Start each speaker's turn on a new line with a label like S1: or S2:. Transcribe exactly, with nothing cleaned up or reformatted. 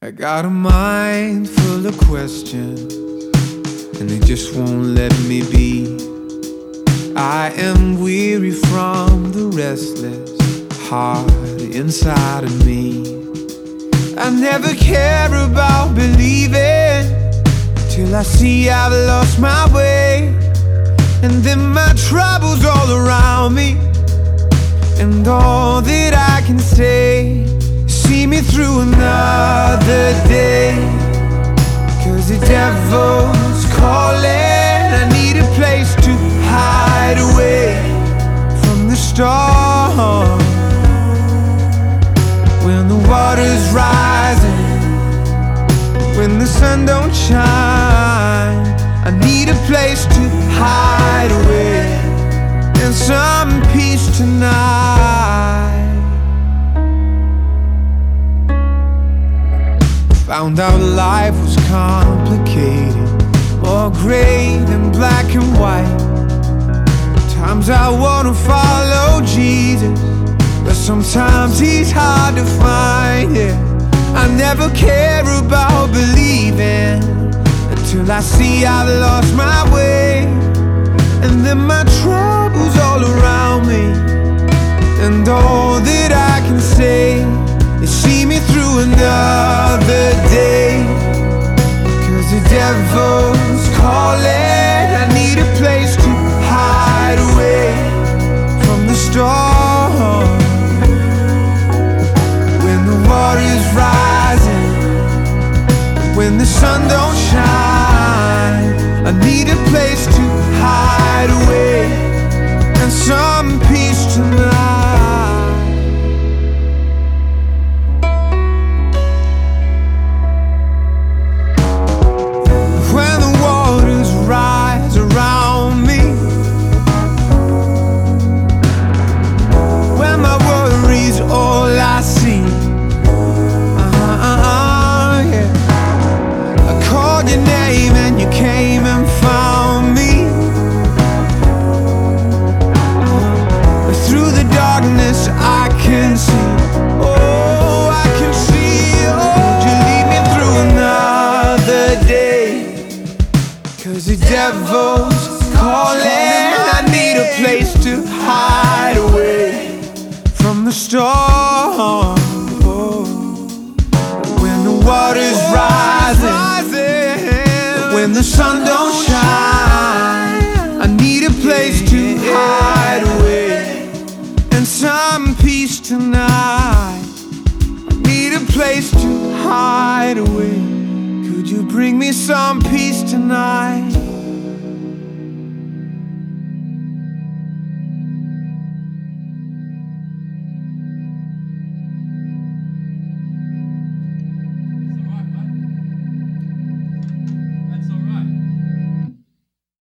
S1: I got a mind full of questions, and they just won't let me be. I am weary from the restless heart inside of me. I never care about believing till I see I've lost my way, and then my troubles all around me, and all that I can say, see me through another day. Cause the devil's calling, I need a place to hide away from the storm. When the water's rising, when the sun don't shine, I need a place to hide away and some peace tonight. Found out life was complicated, more gray than black and white. Times I wanna follow Jesus, but sometimes he's hard to find, yeah. I never care about believing until I see I've lost my way, and then my troubles all around me, and all that I can say is see me through another day. Cause the devil's calling, I need a place to hide away from the storm. When the water's rising, when the sun don't shine, I need a place to hide away and some peace tonight. When the waters rise around me, when my worries all I see, uh-huh, uh-huh, yeah. I called your name and you came and found me. But through the darkness I can see, oh, I can see, oh, you lead me through another day. Cause the devil's calling, I need a place to hide away from the storm. Oh, when the water's rising, when the sun don't shine, I need a place to hide away and some peace tonight. I need a place to hide away. Could you bring me some peace tonight?